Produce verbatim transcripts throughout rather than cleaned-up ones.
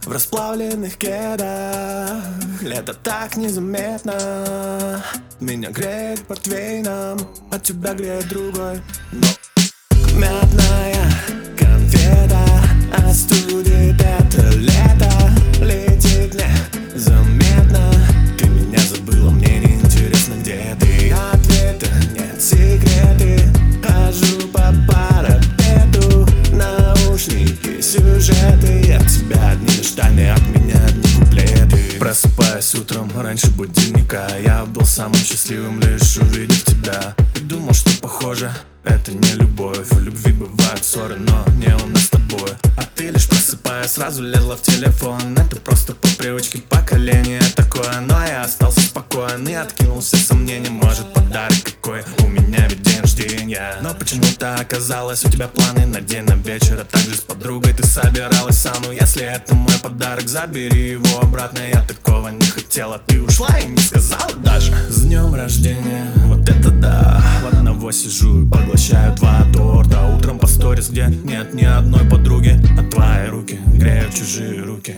в расплавленных кедах. Лето так незаметно меня греет портвейном, от тебя греет другой. Но мятная конфета остудит это лето. Летит незаметно. Ты меня забыла, мне не интересно, где ты. Ответа нет, секреты. Хожу по парапету, наушники, сюжеты. От тебя одни штаны, от меня одни куплеты. Просыпаясь утром раньше будильника, я был самым счастливым, лишь увидев тебя. И думал, что похоже, это не любовь. В любви бывают ссоры, но не у нас с тобой. А ты лишь просыпаясь сразу лезла в телефон. Это просто по привычке, поколение такое. Но я остался спокоен и откинул все сомнения. Может, подарок какой, у меня ведь день рождения. Но почему-то оказалось у тебя планы на день, на вечер. А также с подругой ты собиралась сам. Ну если это мой подарок, забери его обратно. Я такого не хотела, ты ушла и не сказала даже. С днем рождения, вот это да. В одного сижу и поглощаю два торта. Утром по сторис, где нет ни одной подруги, а твои руки греют чужие руки.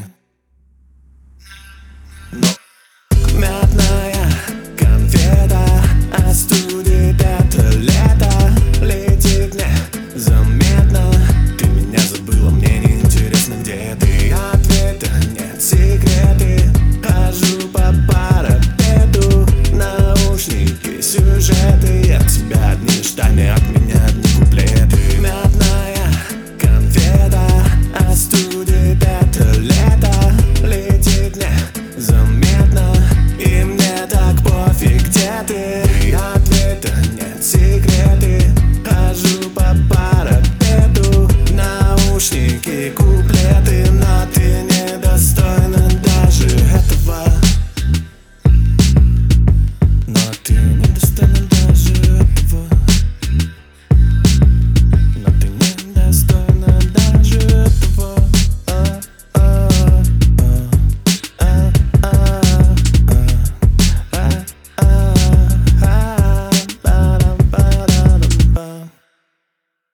Но мятная конфета остудит это лето. Летит незаметно. Ты меня забыла, мне не интересно, где ты. Ответа нет, секреты. Хожу по парапету, наушники, сюжеты. От тебя одни штаны, от меня одни куплеты. Мятная конфета остудит это лето. Летит незаметно. И мне так пофиг, где ты.